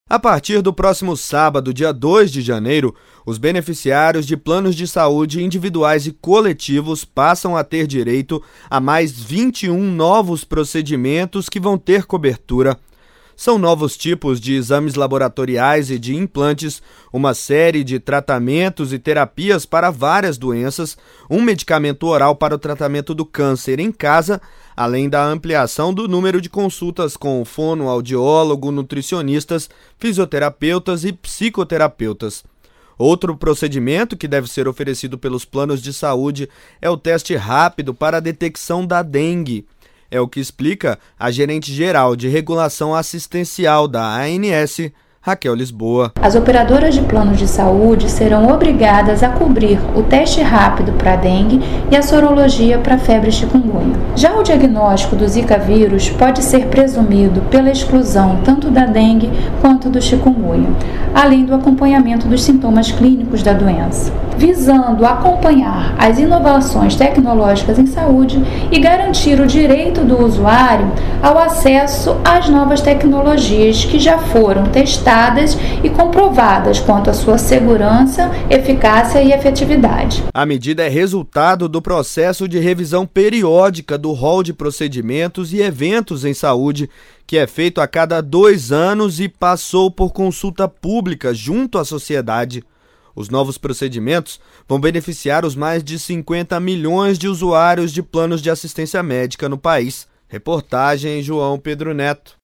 A partir do próximo sábado, dia 2 de janeiro, os beneficiários de planos de saúde individuais e coletivos passam a ter direito a mais 21 novos procedimentos que vão ter cobertura. São novos tipos de exames laboratoriais e de implantes, uma série de tratamentos e terapias para várias doenças, um medicamento oral para o tratamento do câncer em casa, além da ampliação do número de consultas com fonoaudiólogo, nutricionistas, fisioterapeutas e psicoterapeutas. Outro procedimento que deve ser oferecido pelos planos de saúde é o teste rápido para a detecção da dengue. É o que explica a gerente-geral de regulação assistencial da ANS, Raquel Lisboa. As operadoras de planos de saúde serão obrigadas a cobrir o teste rápido para a dengue e a sorologia para a febre chikungunya. Já o diagnóstico do Zika vírus pode ser presumido pela exclusão tanto da dengue quanto do chikungunya, além do acompanhamento dos sintomas clínicos da doença, visando acompanhar as inovações tecnológicas em saúde e garantir o direito do usuário ao acesso às novas tecnologias que já foram testadas e comprovadas quanto à sua segurança, eficácia e efetividade. A medida é resultado do processo de revisão periódica do rol de procedimentos e eventos em saúde, que é feito a cada 2 anos e passou por consulta pública junto à sociedade. Os novos procedimentos vão beneficiar os mais de 50 milhões de usuários de planos de assistência médica no país. Reportagem João Pedro Neto.